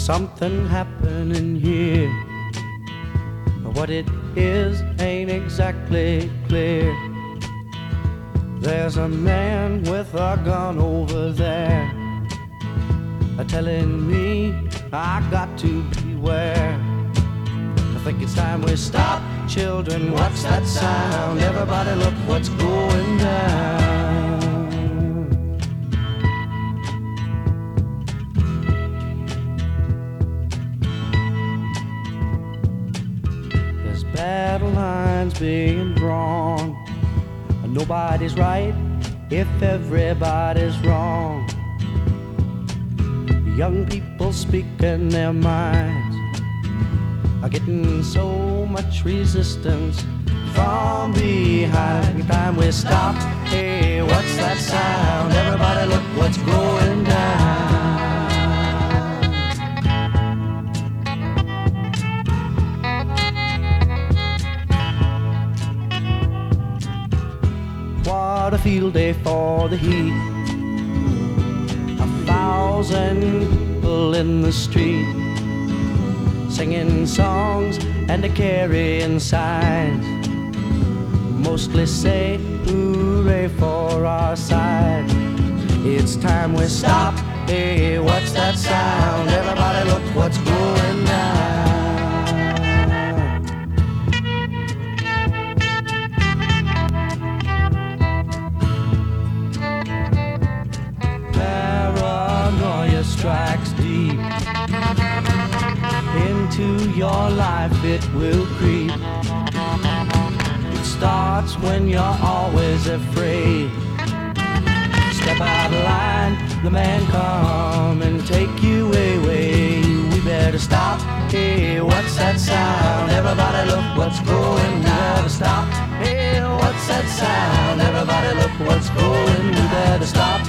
something happening here. What it is ain't exactly clear. There's a man with a gun over there, telling me I got to beware. I think it's time we stop. Children, what's that sound? Everybody look what's going down. There's battle lines being drawn. Nobody's right if everybody's wrong. Young people speaking their minds are getting so much resistance from behind. Time we stop. Hey, what's that sound? Everybody look what's going down. What a field day for the heat. 1,000 people in the street, singing songs and carrying signs, mostly say hooray for our side. It's time we stop. Hey, what's that sound? Everybody look what's going down. Paranoia strikes deep into your life, it will creep. It starts when you're always afraid. Step out of line, the man come and take you away. We better stop. Hey, what's that sound? Everybody look what's going. We better stop. Hey, what's that sound? Everybody look what's going. We better stop.